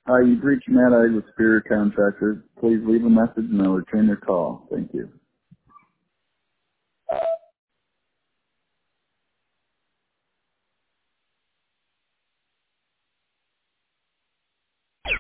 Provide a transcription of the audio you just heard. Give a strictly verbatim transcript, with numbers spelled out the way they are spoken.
Hi, you've reached Matt Ag with Superior Contractors. Please leave a message and I'll return your call. Thank you.